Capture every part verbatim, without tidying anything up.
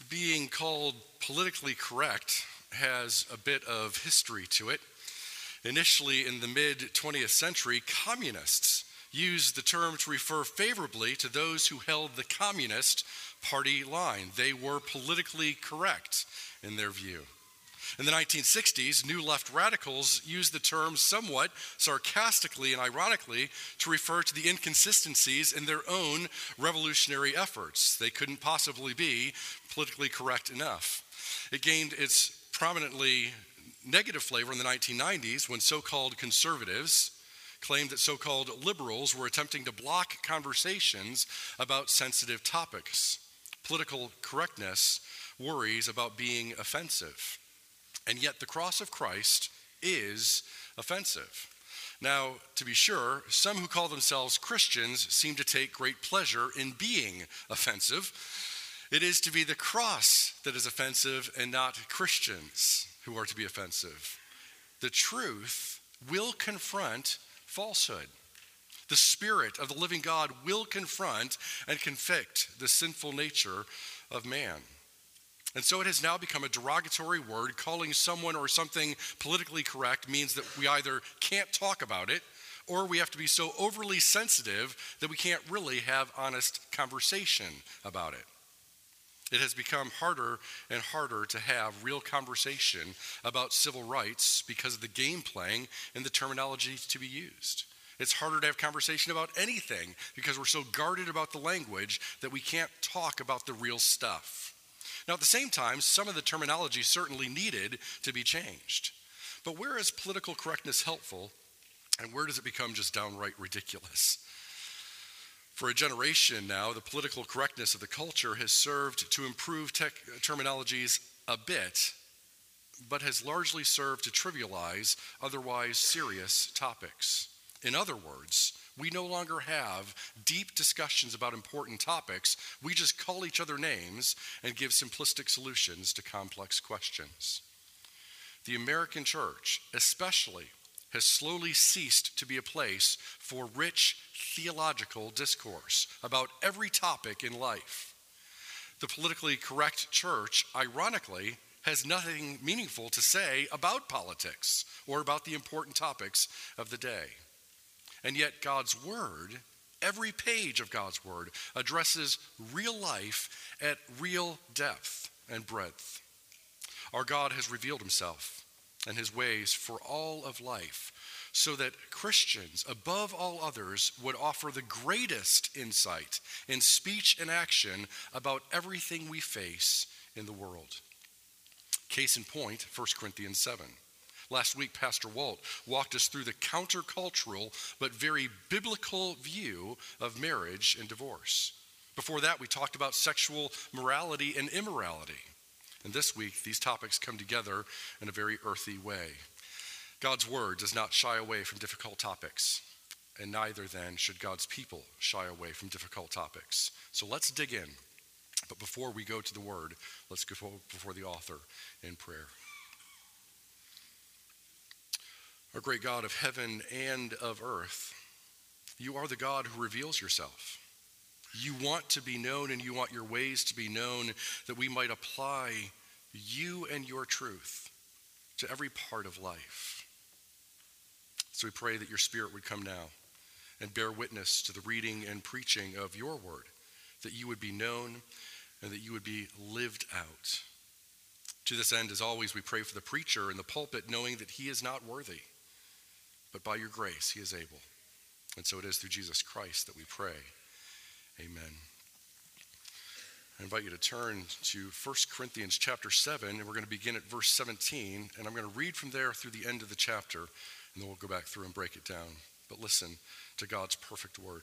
being called politically correct has a bit of history to it. Initially, in the mid-twentieth century, communists used the term to refer favorably to those who held the Communist Party line. They were politically correct in their view. In the nineteen sixties, new left radicals used the term somewhat sarcastically and ironically to refer to the inconsistencies in their own revolutionary efforts. They couldn't possibly be politically correct enough. It gained its prominently negative flavor in the nineteen nineties when so-called conservatives claimed that so-called liberals were attempting to block conversations about sensitive topics. Political correctness worries about being offensive. And yet the cross of Christ is offensive. Now, to be sure, some who call themselves Christians seem to take great pleasure in being offensive. It is to be the cross that is offensive and not Christians who are to be offensive. The truth will confront falsehood. The Spirit of the living God will confront and convict the sinful nature of man. And so it has now become a derogatory word. Calling someone or something politically correct means that we either can't talk about it or we have to be so overly sensitive that we can't really have honest conversation about it. It has become harder and harder to have real conversation about civil rights because of the game playing and the terminology to be used. It's harder to have conversation about anything because we're so guarded about the language that we can't talk about the real stuff. Now, at the same time, some of the terminology certainly needed to be changed. But where is political correctness helpful, and where does it become just downright ridiculous? For a generation now, the political correctness of the culture has served to improve tech terminologies a bit, but has largely served to trivialize otherwise serious topics. In other words, we no longer have deep discussions about important topics. We just call each other names and give simplistic solutions to complex questions. The American church, especially, has slowly ceased to be a place for rich theological discourse about every topic in life. The politically correct church, ironically, has nothing meaningful to say about politics or about the important topics of the day. And yet God's word, every page of God's word, addresses real life at real depth and breadth. Our God has revealed himself and his ways for all of life so that Christians, above all others, would offer the greatest insight in speech and action about everything we face in the world. Case in point, First Corinthians seven. Last week, Pastor Walt walked us through the countercultural but very biblical view of marriage and divorce. Before that, we talked about sexual morality and immorality. And this week, these topics come together in a very earthy way. God's word does not shy away from difficult topics, and neither then should God's people shy away from difficult topics. So let's dig in. But before we go to the word, let's go before the author in prayer. Our great God of heaven and of earth, you are the God who reveals yourself. You want to be known and you want your ways to be known that we might apply you and your truth to every part of life. So we pray that your Spirit would come now and bear witness to the reading and preaching of your word, that you would be known and that you would be lived out. To this end, as always, we pray for the preacher in the pulpit, knowing that he is not worthy. But by your grace, he is able. And so it is through Jesus Christ that we pray. Amen. I invite you to turn to First Corinthians chapter seven, and we're going to begin at verse seventeen. And I'm going to read from there through the end of the chapter, and then we'll go back through and break it down. But listen to God's perfect word.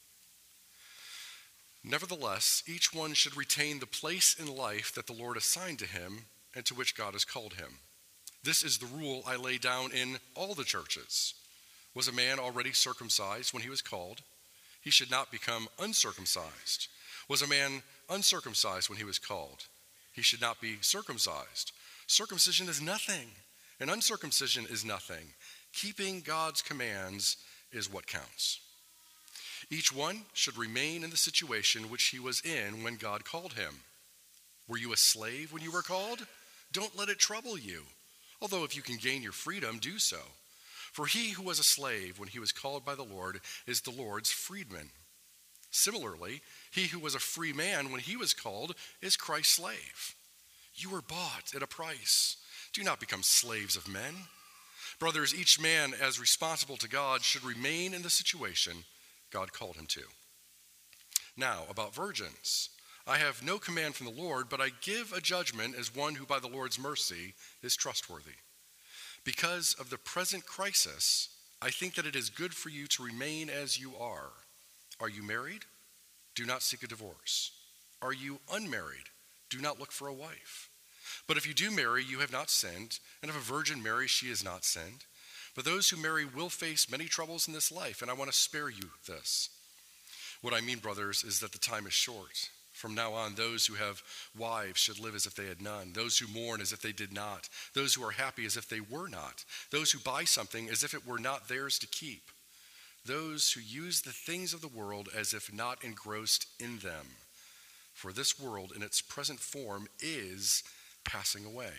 Nevertheless, each one should retain the place in life that the Lord assigned to him and to which God has called him. This is the rule I lay down in all the churches. Was a man already circumcised when he was called? He should not become uncircumcised. Was a man uncircumcised when he was called? He should not be circumcised. Circumcision is nothing, and uncircumcision is nothing. Keeping God's commands is what counts. Each one should remain in the situation which he was in when God called him. Were you a slave when you were called? Don't let it trouble you. Although if you can gain your freedom, do so. For he who was a slave when he was called by the Lord is the Lord's freedman. Similarly, he who was a free man when he was called is Christ's slave. You were bought at a price. Do not become slaves of men. Brothers, each man as responsible to God should remain in the situation God called him to. Now, about virgins. I have no command from the Lord, but I give a judgment as one who by the Lord's mercy is trustworthy. Because of the present crisis, I think that it is good for you to remain as you are. Are you married? Do not seek a divorce. Are you unmarried? Do not look for a wife. But if you do marry, you have not sinned, and if a virgin marries, she has not sinned. But those who marry will face many troubles in this life, and I want to spare you this. What I mean, brothers, is that the time is short. From now on, those who have wives should live as if they had none. Those who mourn as if they did not. Those who are happy as if they were not. Those who buy something as if it were not theirs to keep. Those who use the things of the world as if not engrossed in them. For this world in its present form is passing away.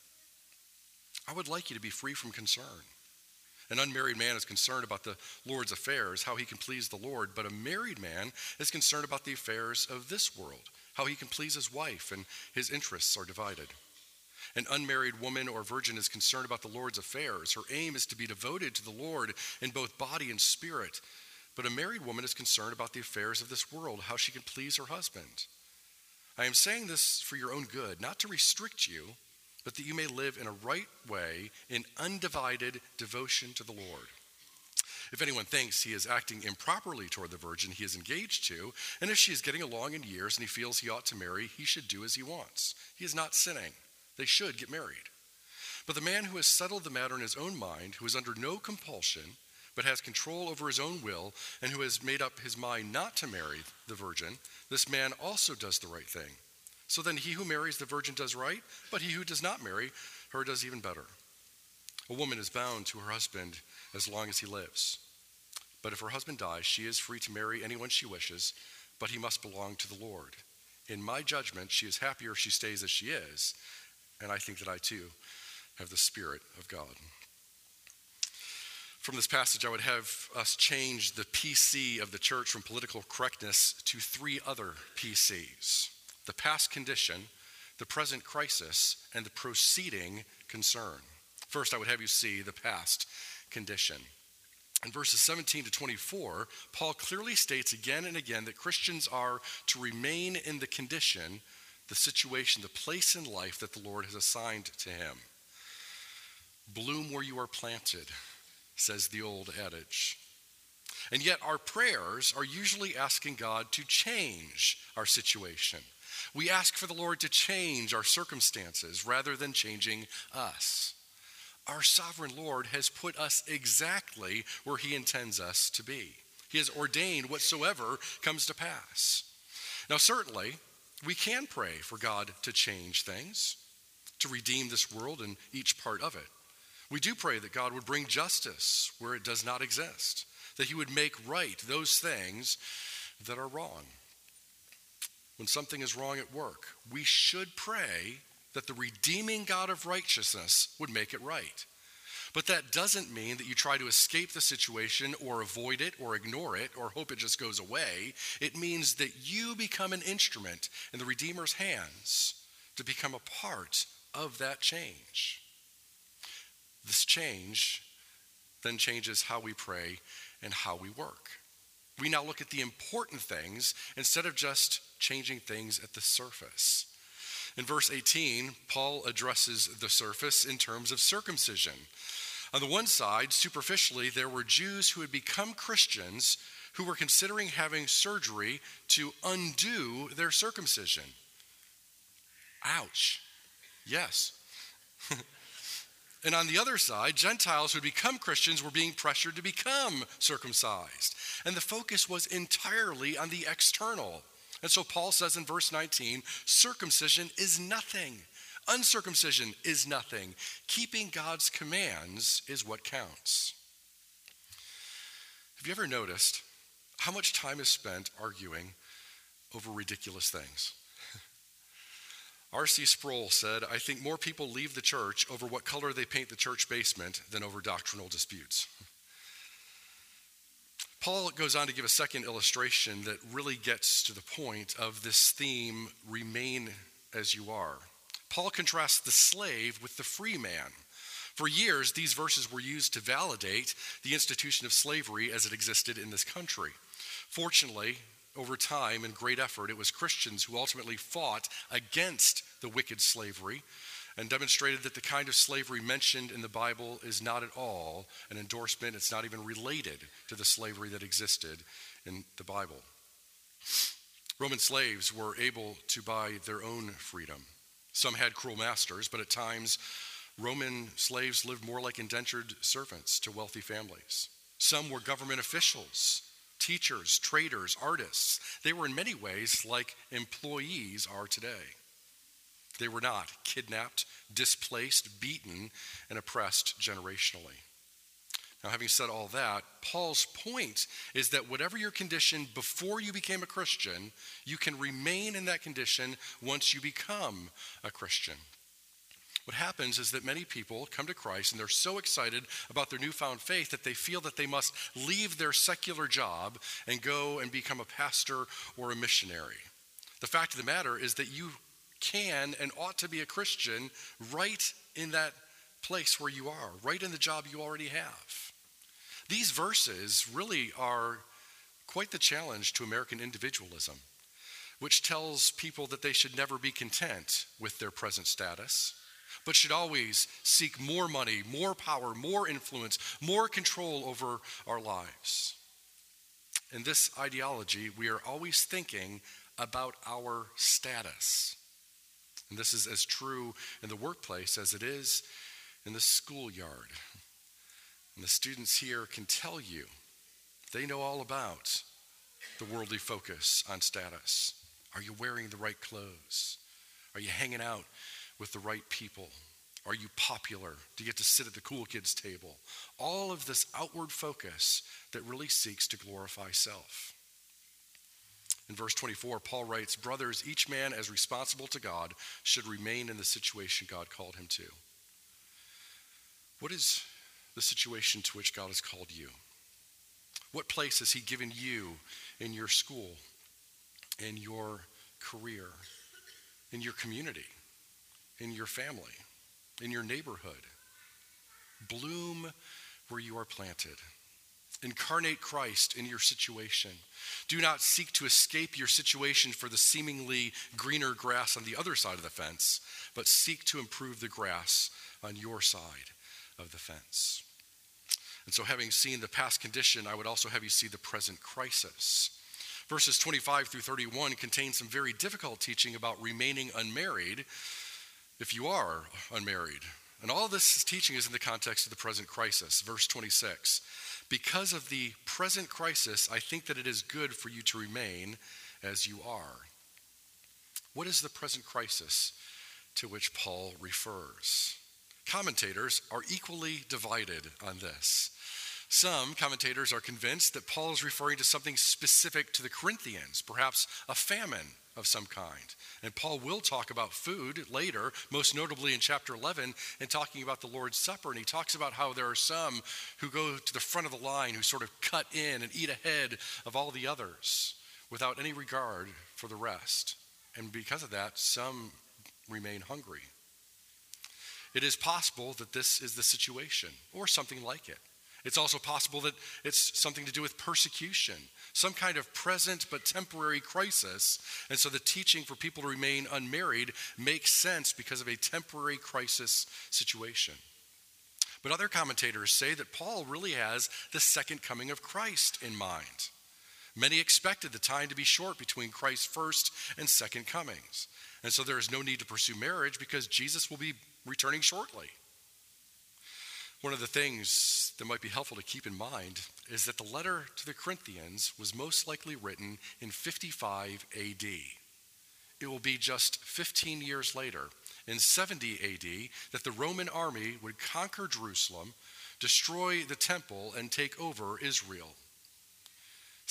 I would like you to be free from concern. An unmarried man is concerned about the Lord's affairs, how he can please the Lord, but a married man is concerned about the affairs of this world, how he can please his wife, and his interests are divided. An unmarried woman or virgin is concerned about the Lord's affairs. Her aim is to be devoted to the Lord in both body and spirit. But a married woman is concerned about the affairs of this world, how she can please her husband. I am saying this for your own good, not to restrict you, but that you may live in a right way in undivided devotion to the Lord. If anyone thinks he is acting improperly toward the virgin he is engaged to, and if she is getting along in years and he feels he ought to marry, he should do as he wants. He is not sinning. They should get married. But the man who has settled the matter in his own mind, who is under no compulsion, but has control over his own will, and who has made up his mind not to marry the virgin, this man also does the right thing. So then he who marries the virgin does right, but he who does not marry her does even better. A woman is bound to her husband as long as he lives. But if her husband dies, she is free to marry anyone she wishes, but he must belong to the Lord. In my judgment, she is happier if she stays as she is, and I think that I too have the Spirit of God. From this passage, I would have us change the P C of the church from political correctness to three other P Cs. The past condition, the present crisis, and the proceeding concern. First, I would have you see the past condition. In verses seventeen to twenty-four, Paul clearly states again and again that Christians are to remain in the condition, the situation, the place in life that the Lord has assigned to him. Bloom where you are planted, says the old adage. And yet our prayers are usually asking God to change our situation. We ask for the Lord to change our circumstances rather than changing us. Our sovereign Lord has put us exactly where he intends us to be. He has ordained whatsoever comes to pass. Now, certainly, we can pray for God to change things, to redeem this world and each part of it. We do pray that God would bring justice where it does not exist, that he would make right those things that are wrong. When something is wrong at work, we should pray that the redeeming God of righteousness would make it right. But that doesn't mean that you try to escape the situation or avoid it or ignore it or hope it just goes away. It means that you become an instrument in the Redeemer's hands to become a part of that change. This change then changes how we pray and how we work. We now look at the important things instead of just changing things at the surface. In verse eighteen, Paul addresses the surface in terms of circumcision. On the one side, superficially, there were Jews who had become Christians who were considering having surgery to undo their circumcision. Ouch. Yes. And on the other side, Gentiles who had become Christians were being pressured to become circumcised. And the focus was entirely on the external. And so Paul says in verse nineteen, circumcision is nothing. Uncircumcision is nothing. Keeping God's commands is what counts. Have you ever noticed how much time is spent arguing over ridiculous things? R C Sproul said, "I think more people leave the church over what color they paint the church basement than over doctrinal disputes." Paul goes on to give a second illustration that really gets to the point of this theme, remain as you are. Paul contrasts the slave with the free man. For years, these verses were used to validate the institution of slavery as it existed in this country. Fortunately, over time and great effort, it was Christians who ultimately fought against the wicked slavery and demonstrated that the kind of slavery mentioned in the Bible is not at all an endorsement. It's not even related to the slavery that existed in the Bible. Roman slaves were able to buy their own freedom. Some had cruel masters, but at times, Roman slaves lived more like indentured servants to wealthy families. Some were government officials, teachers, traders, artists. They were in many ways like employees are today. They were not kidnapped, displaced, beaten, and oppressed generationally. Now, having said all that, Paul's point is that whatever your condition before you became a Christian, you can remain in that condition once you become a Christian. What happens is that many people come to Christ and they're so excited about their newfound faith that they feel that they must leave their secular job and go and become a pastor or a missionary. The fact of the matter is that you can and ought to be a Christian right in that place where you are, right in the job you already have. These verses really are quite the challenge to American individualism, which tells people that they should never be content with their present status, but should always seek more money, more power, more influence, more control over our lives. In this ideology, we are always thinking about our status. And this is as true in the workplace as it is in the schoolyard. And the students here can tell you, they know all about the worldly focus on status. Are you wearing the right clothes? Are you hanging out with the right people? Are you popular? Do you get to sit at the cool kids table? All of this outward focus that really seeks to glorify self. In verse twenty-four, Paul writes, "Brothers, each man as responsible to God should remain in the situation God called him to." What is the situation to which God has called you? What place has he given you in your school, in your career, in your community, in your family, in your neighborhood? Bloom where you are planted. Incarnate Christ in your situation. Do not seek to escape your situation for the seemingly greener grass on the other side of the fence, but seek to improve the grass on your side of the fence. And so, having seen the past condition, I would also have you see the present crisis. Verses twenty-five through thirty-one contain some very difficult teaching about remaining unmarried if you are unmarried. And all of this teaching is in the context of the present crisis. Verse twenty-six, "Because of the present crisis, I think that it is good for you to remain as you are." What is the present crisis to which Paul refers? Commentators are equally divided on this. Some commentators are convinced that Paul is referring to something specific to the Corinthians, perhaps a famine of some kind. And Paul will talk about food later, most notably in chapter eleven, and talking about the Lord's Supper. And he talks about how there are some who go to the front of the line, who sort of cut in and eat ahead of all the others without any regard for the rest. And because of that, some remain hungry. It is possible that this is the situation, or something like it. It's also possible that it's something to do with persecution, some kind of present but temporary crisis. And so the teaching for people to remain unmarried makes sense because of a temporary crisis situation. But other commentators say that Paul really has the second coming of Christ in mind. Many expected the time to be short between Christ's first and second comings. And so there is no need to pursue marriage because Jesus will be returning shortly. One of the things that might be helpful to keep in mind is that the letter to the Corinthians was most likely written in fifty-five A D. It will be just fifteen years later, in seventy A D, that the Roman army would conquer Jerusalem, destroy the temple, and take over Israel.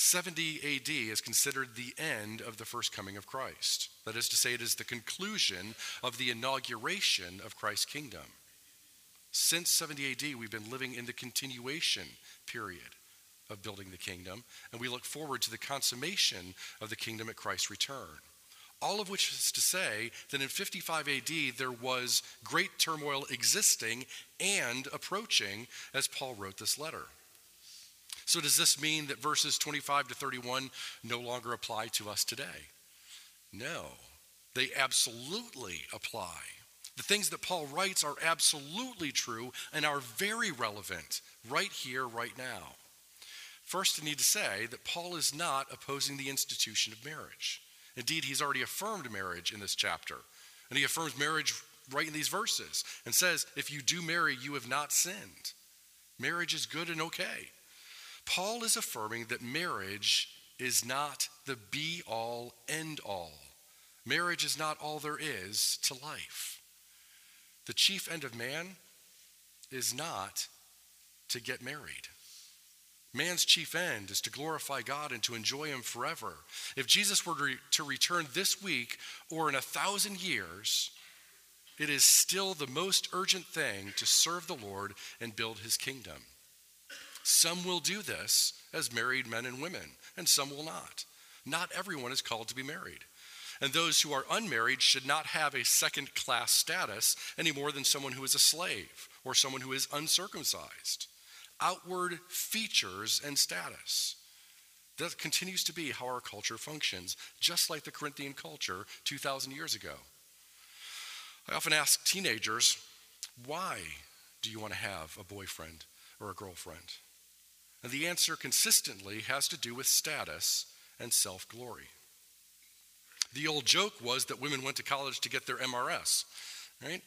seventy A D is considered the end of the first coming of Christ. That is to say, it is the conclusion of the inauguration of Christ's kingdom. Since seventy A D, we've been living in the continuation period of building the kingdom, and we look forward to the consummation of the kingdom at Christ's return. All of which is to say that in fifty-five A D, there was great turmoil existing and approaching as Paul wrote this letter. So does this mean that verses twenty-five to thirty-one no longer apply to us today? No, they absolutely apply. The things that Paul writes are absolutely true and are very relevant right here, right now. First, I need to say that Paul is not opposing the institution of marriage. Indeed, he's already affirmed marriage in this chapter. And he affirms marriage right in these verses and says, if you do marry, you have not sinned. Marriage is good and okay. Paul is affirming that marriage is not the be-all, end-all. Marriage is not all there is to life. The chief end of man is not to get married. Man's chief end is to glorify God and to enjoy him forever. If Jesus were to return this week or in a thousand years, it is still the most urgent thing to serve the Lord and build his kingdom. Some will do this as married men and women, and some will not. Not everyone is called to be married. And those who are unmarried should not have a second-class status any more than someone who is a slave or someone who is uncircumcised. Outward features and status. That continues to be how our culture functions, just like the Corinthian culture two thousand years ago. I often ask teenagers, why do you want to have a boyfriend or a girlfriend? And the answer consistently has to do with status and self-glory. The old joke was that women went to college to get their M R S, right?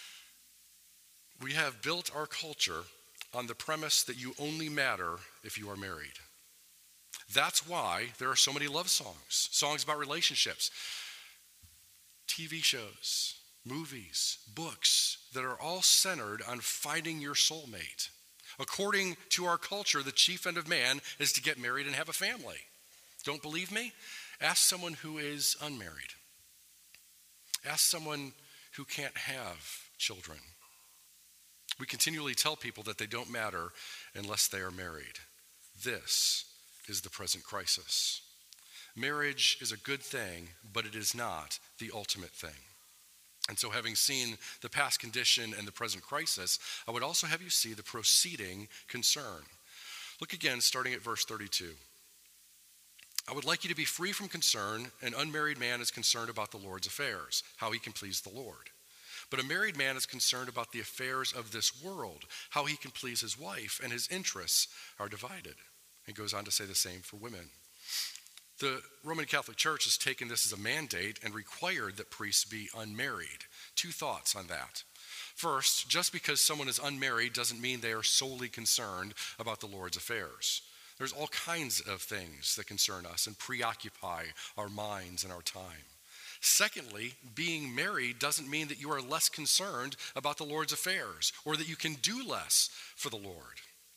We have built our culture on the premise that you only matter if you are married. That's why there are so many love songs, songs about relationships, T V shows, movies, books that are all centered on finding your soulmate. According to our culture, the chief end of man is to get married and have a family. Don't believe me? Ask someone who is unmarried. Ask someone who can't have children. We continually tell people that they don't matter unless they are married. This is the present crisis. Marriage is a good thing, but it is not the ultimate thing. And so, having seen the past condition and the present crisis, I would also have you see the proceeding concern. Look again, starting at verse thirty-two. I would like you to be free from concern. An unmarried man is concerned about the Lord's affairs, how he can please the Lord. But a married man is concerned about the affairs of this world, how he can please his wife, and his interests are divided. He goes on to say the same for women. The Roman Catholic Church has taken this as a mandate and required that priests be unmarried. Two thoughts on that. First, just because someone is unmarried doesn't mean they are solely concerned about the Lord's affairs. There's all kinds of things that concern us and preoccupy our minds and our time. Secondly, being married doesn't mean that you are less concerned about the Lord's affairs or that you can do less for the Lord.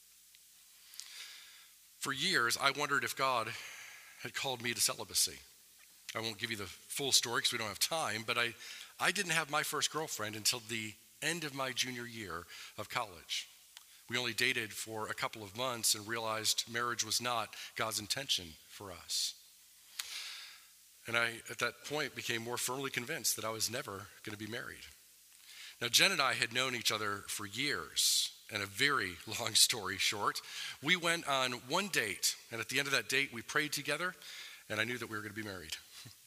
For years, I wondered if God had called me to celibacy. I won't give you the full story because we don't have time, but I, I didn't have my first girlfriend until the end of my junior year of college. We only dated for a couple of months and realized marriage was not God's intention for us. And I, at that point, became more firmly convinced that I was never going to be married. Now, Jen and I had known each other for years, and a very long story short, we went on one date, and at the end of that date, we prayed together, and I knew that we were going to be married.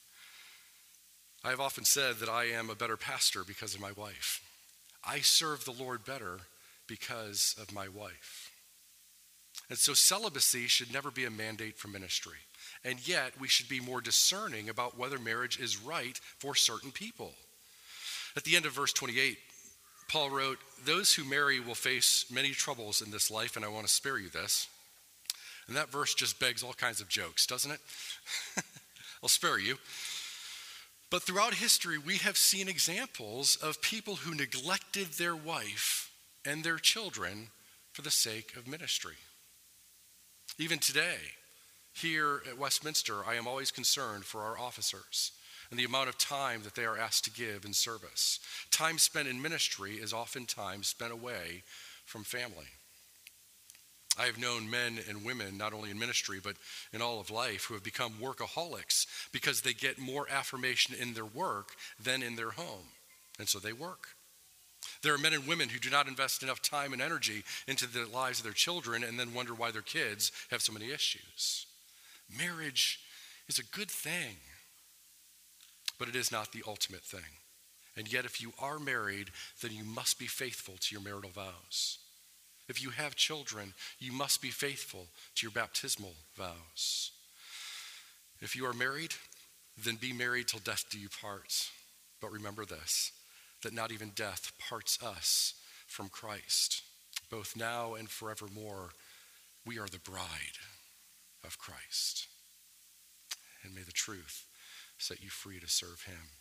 I have often said that I am a better pastor because of my wife. I serve the Lord better because of my wife. And so celibacy should never be a mandate for ministry. And yet, we should be more discerning about whether marriage is right for certain people. At the end of verse twenty-eight, Paul wrote, "Those who marry will face many troubles in this life, and I want to spare you this." And that verse just begs all kinds of jokes, doesn't it? I'll spare you. But throughout history, we have seen examples of people who neglected their wife and their children for the sake of ministry. Even today, Here at Westminster, I am always concerned for our officers and the amount of time that they are asked to give in service. Time spent in ministry is often time spent away from family. I have known men and women, not only in ministry, but in all of life, who have become workaholics because they get more affirmation in their work than in their home. And so they work. There are men and women who do not invest enough time and energy into the lives of their children and then wonder why their kids have so many issues. Marriage is a good thing, but it is not the ultimate thing. And yet, if you are married, then you must be faithful to your marital vows. If you have children, you must be faithful to your baptismal vows. If you are married, then be married till death do you part. But remember this, that not even death parts us from Christ. Both now and forevermore, we are the bride of Christ. And may the truth set you free to serve him.